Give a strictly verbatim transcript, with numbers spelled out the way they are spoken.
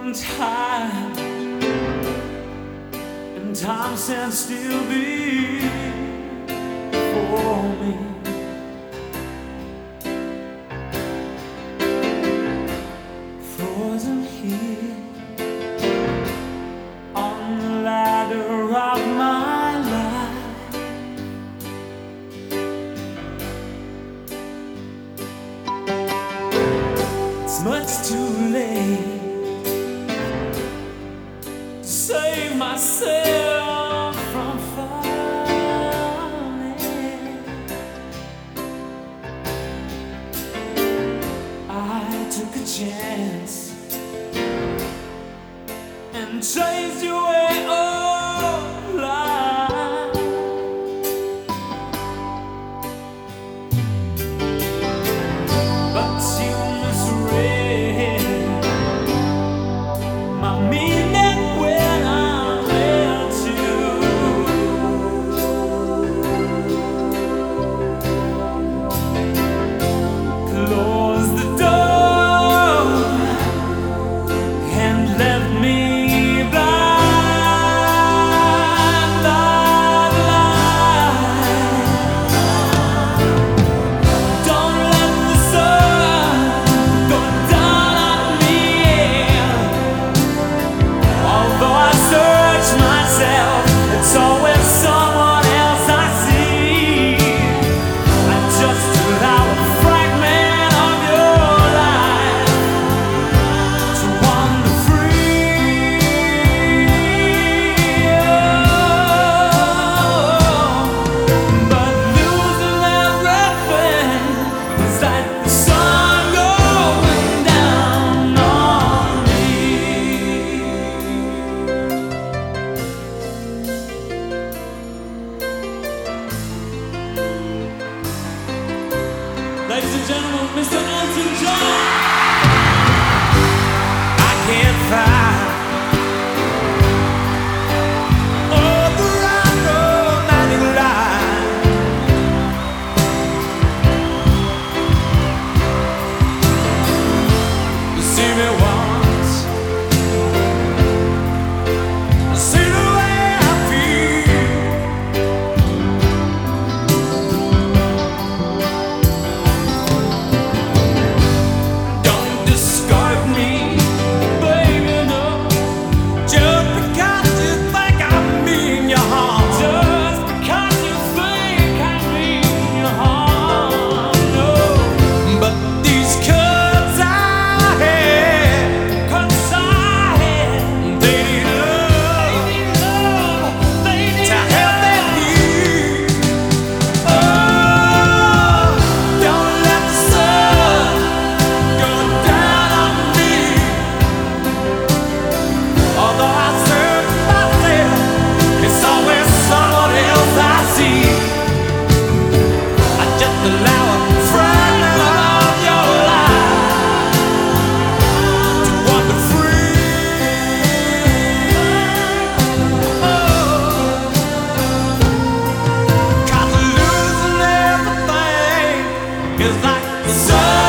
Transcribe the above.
and time, and time stands still before me. Frozen here on the ladder of my life, it's much too late to save myself from falling. I took a chance and chased you away all life. But you misread my meaning when I left you. Close the door and left me blind by the light. Don't let the sun go down on me. Although I search myself, it's always someone else I see. I just allow a fragment of your life to wander free. But losing everything was like the sun going down on me. Ladies and gentlemen, Mister Elton John. I can't find all the right romantic line. You see me once, see the way I feel. Don't discard me, baby, no. Just because you think I mean you harm. Just because you think I mean you harm, no. But these cuts I had, cuts I had, they need love, they need love, they need to help them heal. Oh, don't let the sun go down on me. Although I search myself, it's always someone else I see. I just allow a fragment of your life to wander free. Oh, 'cause losing everything is like the sun